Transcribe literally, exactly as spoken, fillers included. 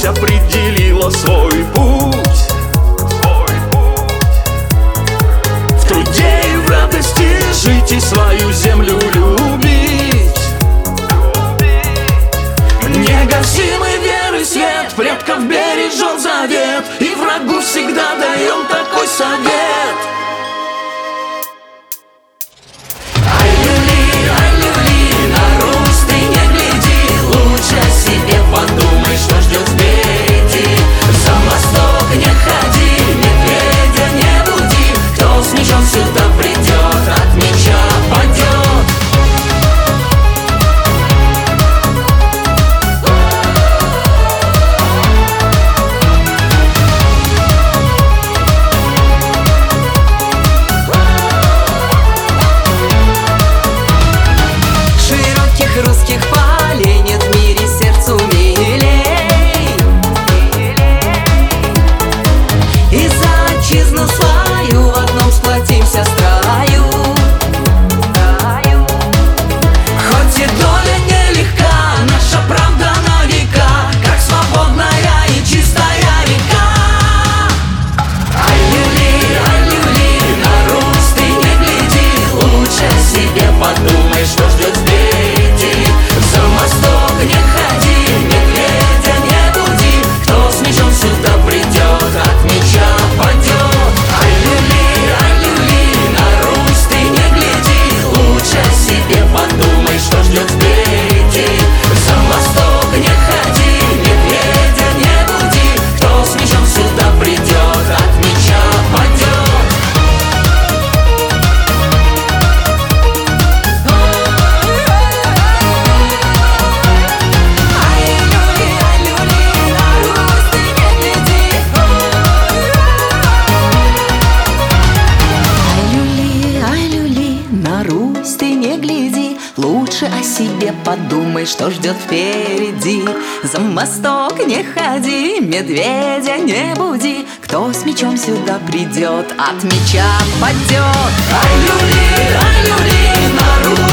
определила свой путь. В труде и в радости жить и свою землю любить. Негасимый веры свет предков бережет завет, и врагу всегда даем такой совет. Русских полей нет в мире сердцу милей. И за отчизну свою в одном сплотимся строю. Хоть и доля нелегка, наша правда на века, как свободная и чистая река. Ай, люли, ай, люли, на Русь ты не гляди, лучше о себе подумай, что ждет впереди. За мосток не ходи, медведя не буди, кто с мечом сюда придет, от меча падет. Ай, люли, ай, люли, на Русь ты не гляди, лучше о себе подумай, что ждет впереди. За мосток не ходи, медведя не буди, кто с мечом сюда придет, от меча падет. На Русь ты не гляди, лучше о себе подумай, что ждет впереди. За мосток не ходи, медведя не буди, кто с мечом сюда придет, от меча падет. Ай, люли, ай, люли, на Русь.